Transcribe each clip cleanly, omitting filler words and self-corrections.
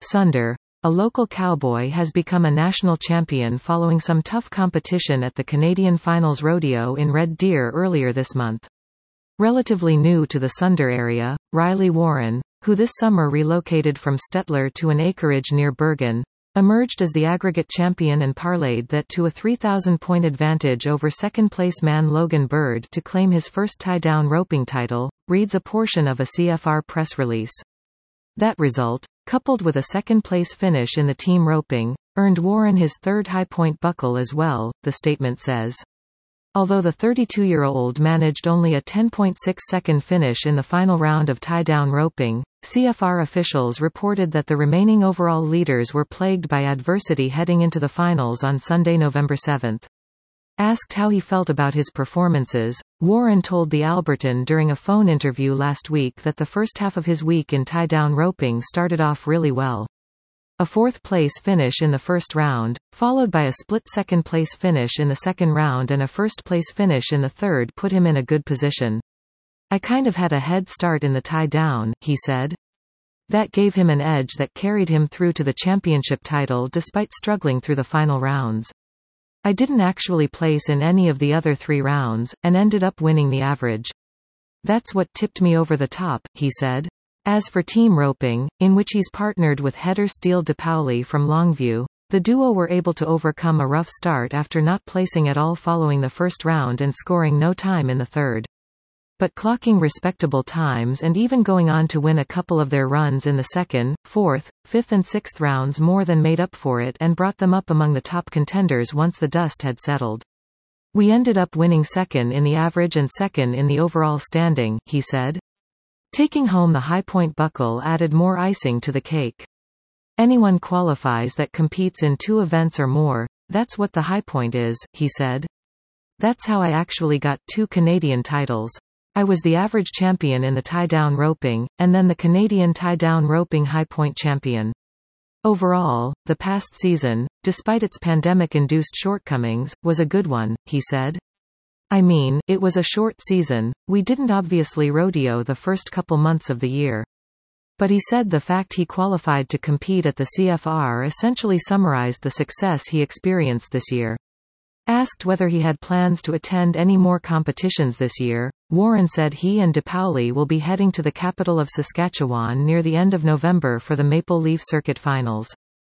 Sunder, a local cowboy, has become a national champion following some tough competition at the Canadian Finals Rodeo in Red Deer earlier this month. Relatively new to the Sunder area, Riley Warren, who this summer relocated from Stettler to an acreage near Bergen, emerged as the aggregate champion and parlayed that to a 3,000-point advantage over second-place man Logan Bird to claim his first tie-down roping title, reads a portion of a CFR press release. That result, coupled with a second-place finish in the team roping, earned Warren his third high-point buckle as well, the statement says. Although the 32-year-old managed only a 10.6-second finish in the final round of tie-down roping, CFR officials reported that the remaining overall leaders were plagued by adversity heading into the finals on Sunday, November 7. Asked how he felt about his performances, Warren told the Albertan during a phone interview last week that the first half of his week in tie-down roping started off really well. A fourth-place finish in the first round, followed by a split second-place finish in the second round and a first-place finish in the third, put him in a good position. I kind of had a head start in the tie-down, he said. That gave him an edge that carried him through to the championship title despite struggling through the final rounds. I didn't actually place in any of the other 3 rounds, and ended up winning the average. That's what tipped me over the top, he said. As for team roping, in which he's partnered with header Steele DePauli from Longview, the duo were able to overcome a rough start after not placing at all following the first round and scoring no time in the third. But clocking respectable times and even going on to win a couple of their runs in the second, fourth, fifth and sixth rounds more than made up for it and brought them up among the top contenders once the dust had settled. We ended up winning second in the average and second in the overall standing, he said. Taking home the high-point buckle added more icing to the cake. Anyone qualifies that competes in 2 events or more, that's what the high point is, he said. That's how I actually got 2 Canadian titles. I was the average champion in the tie-down roping, and then the Canadian tie-down roping high-point champion. Overall, the past season, despite its pandemic-induced shortcomings, was a good one, he said. I mean, it was a short season, we didn't obviously rodeo the first couple months of the year. But he said the fact he qualified to compete at the CFR essentially summarized the success he experienced this year. Asked whether he had plans to attend any more competitions this year, Warren said he and DePauli will be heading to the capital of Saskatchewan near the end of November for the Maple Leaf Circuit Finals.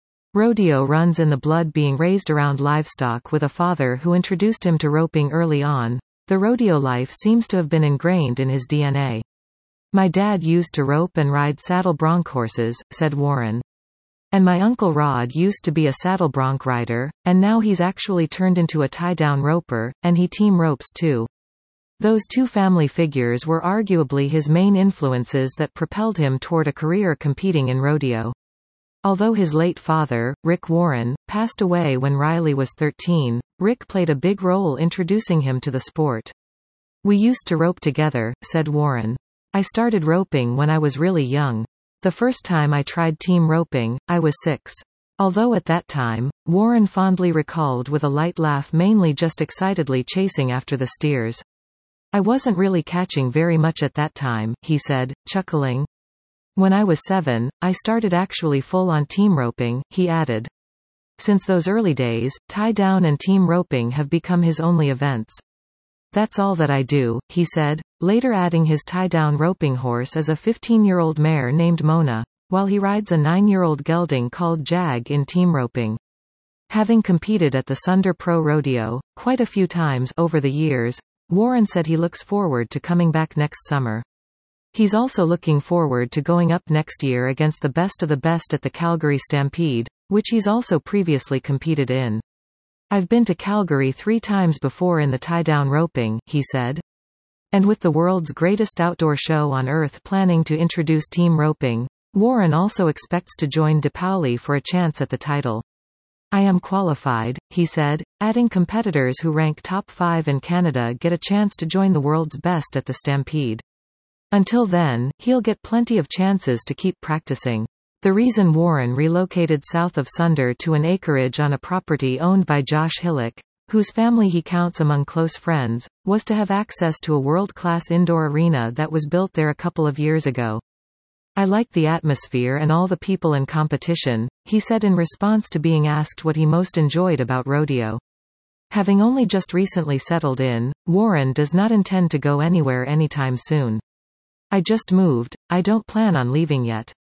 Rodeo runs in the blood, being raised around livestock with a father who introduced him to roping early on. The rodeo life seems to have been ingrained in his DNA. My dad used to rope and ride saddle bronc horses, said Warren. And my uncle Rod used to be a saddle bronc rider, and now he's actually turned into a tie-down roper, and he team ropes too. Those 2 family figures were arguably his main influences that propelled him toward a career competing in rodeo. Although his late father, Rick Warren, passed away when Riley was 13, Rick played a big role introducing him to the sport. We used to rope together, said Warren. I started roping when I was really young. The first time I tried team roping, I was 6. Although at that time, Warren fondly recalled with a light laugh, mainly just excitedly chasing after the steers. I wasn't really catching very much at that time, he said, chuckling. When I was 7, I started actually full-on team roping, he added. Since those early days, tie-down and team roping have become his only events. That's all that I do, he said, later adding his tie-down roping horse is a 15-year-old mare named Mona, while he rides a 9-year-old gelding called Jag in team roping. Having competed at the Sunder Pro Rodeo quite a few times over the years, Warren said he looks forward to coming back next summer. He's also looking forward to going up next year against the best of the best at the Calgary Stampede, which he's also previously competed in. I've been to Calgary 3 times before in the tie-down roping, he said. And with the world's greatest outdoor show on earth planning to introduce team roping, Warren also expects to join DePauli for a chance at the title. I am qualified, he said, adding competitors who rank top 5 in Canada get a chance to join the world's best at the Stampede. Until then, he'll get plenty of chances to keep practicing. The reason Warren relocated south of Sunder to an acreage on a property owned by Josh Hillock, whose family he counts among close friends, was to have access to a world-class indoor arena that was built there a couple of years ago. "I like the atmosphere and all the people and competition," he said in response to being asked what he most enjoyed about rodeo. Having only just recently settled in, Warren does not intend to go anywhere anytime soon. "I just moved, I don't plan on leaving yet.